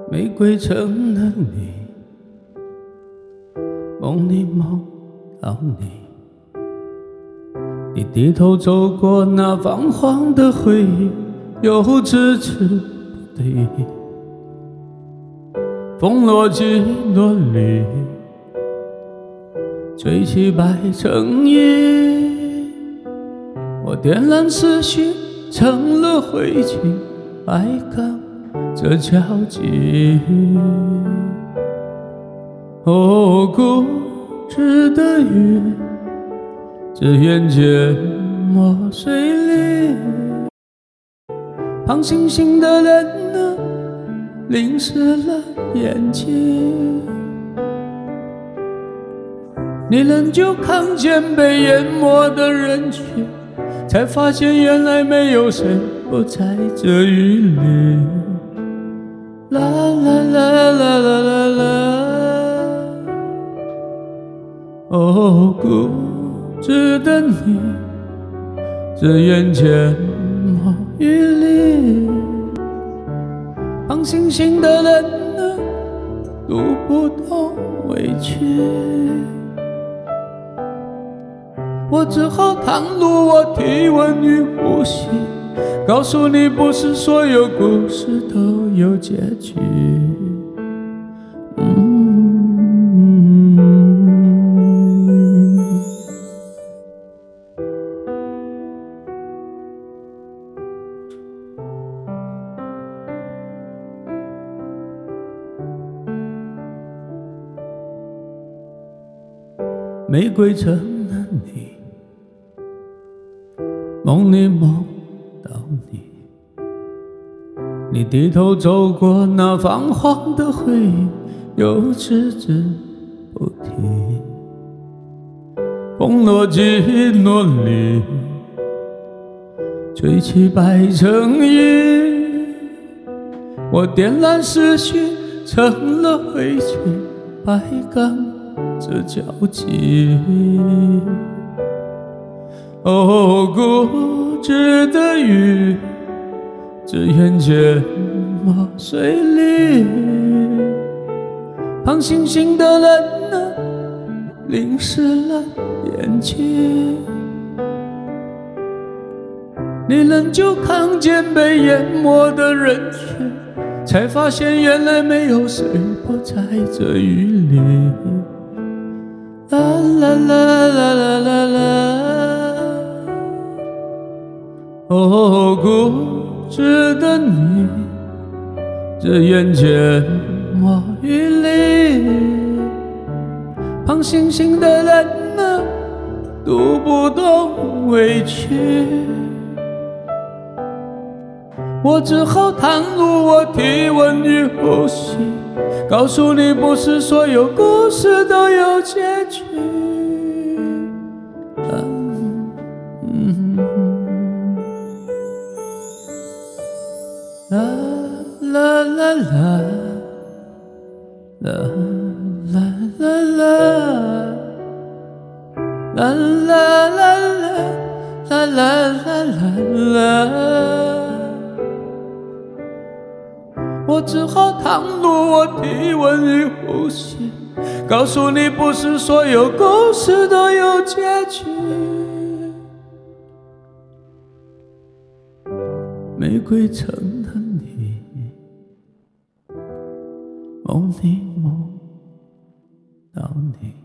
玫瑰成了你，梦里梦到你。你低头走过那泛黄的回忆，又置之不理。风落进落里，吹起白衬衣。我点燃思绪，成了灰烬，白干这交集。哦，固执的雨，这眼睫墨水里，胖星星的人呢，淋湿了眼睛。你仍旧看见被淹没的人群，才发现原来没有谁不在这雨里。啦啦啦啦啦啦啦，哦，固执的你，这眼睫墨雨里，胖星星的人呢，读不懂委屈。我只好袒露我体温与呼吸，告诉你不是所有故事都有结局。玫瑰成了你，梦里梦到你。你低头走过那泛黄的回忆，又置之不提。风落进落里，吹起白衬衣。我点燃思绪，成了灰烬，白干这交集。哦，固执的雨，这眼睫墨水里，胖星星的人呢，淋湿了眼睛。你仍旧看见被淹没的人群，才发现原来没有谁不在这雨里。啦啦啦啦啦啦啦，哦，固执的你，这眼睫墨雨里，胖星星的人呢，读不懂委屈。我只好袒露我体温与呼吸，告诉你不是所有故事都有结局。啦啦啦啦啦啦啦啦啦啦啦啦啦啦，我只好袒露我体温与呼吸，告诉你不是所有故事都有结局。玫瑰成了你，梦里梦到你。